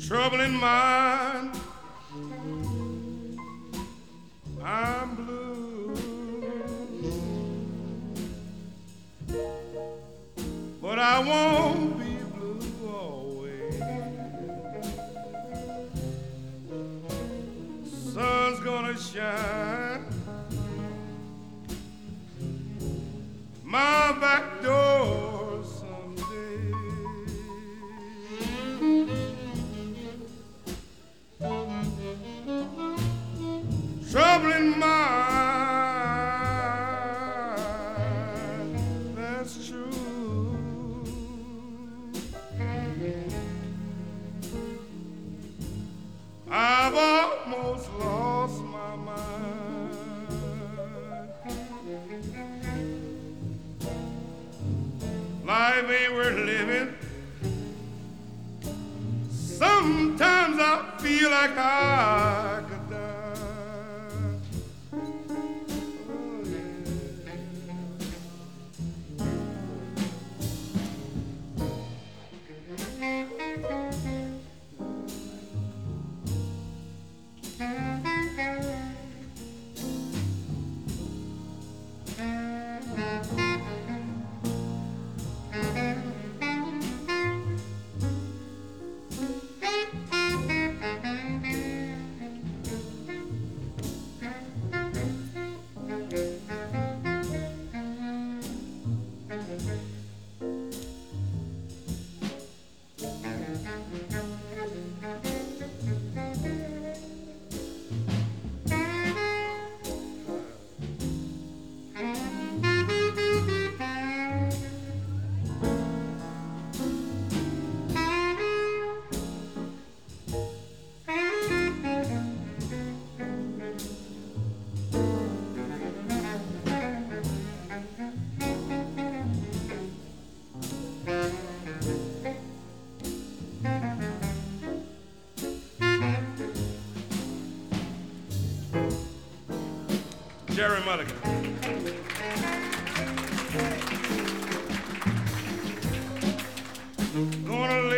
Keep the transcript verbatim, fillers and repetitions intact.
Troubling mind, I'm blue, but I won't be blue always. Sun's gonna shine my back door someday. Troubling mind, that's true. I've almost lost my mind. Life ain't worth living. Sometimes I feel like I could die. Jerry Mulligan. Gonna